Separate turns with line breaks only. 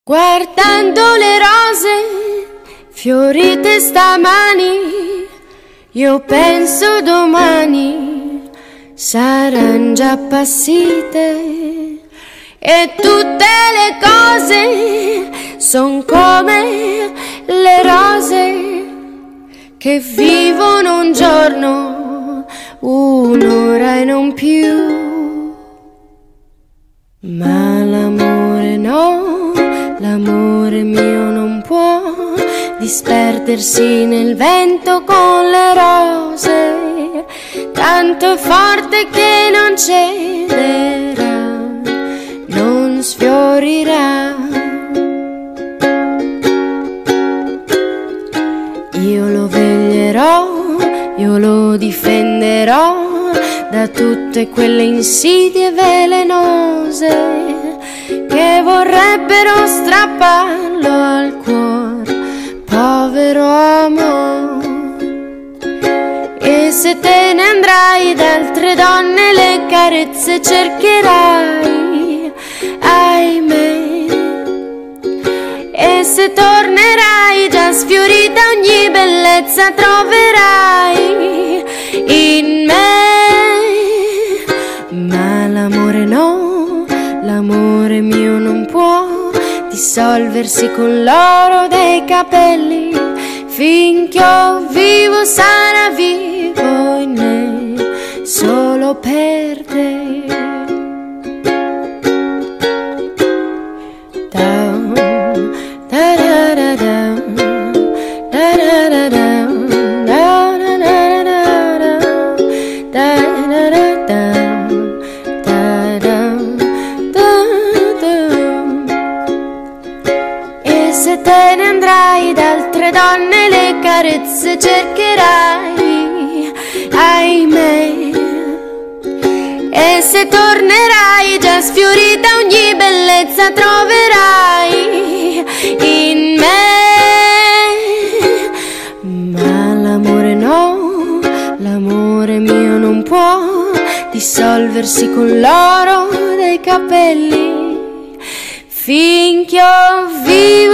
Guardando le rose fiorite stamani, io penso domani saranno già passate e tutte le cose son come le rose che vivono un giorno, un'ora e non più. Ma l'amore no, l'amore mio non può disperdersi nel vento con le rose, tanto è forte che non cederà, non sfiorirà. Io lo veglierò, io lo difenderò da tutte quelle insidie velenose che vorrebbero strapparlo al cuore, povero amor. E se te ne andrai da altre donne le carezze cercherai, ahimè. E se tornerai già sfiorita ogni bellezza troverai in me. Ma l'amore no, l'amore mio non può dissolversi con l'oro dei capelli, finché io vivo sarà vivo in me solo per te. E se te ne andrai da altre donne le carezze cercherai, ahimè. E se tornerai già sfiorita ogni bellezza troverai in me. Ma l'amore no, l'amore mio non può dissolversi con l'oro dei capelli, finché io vivo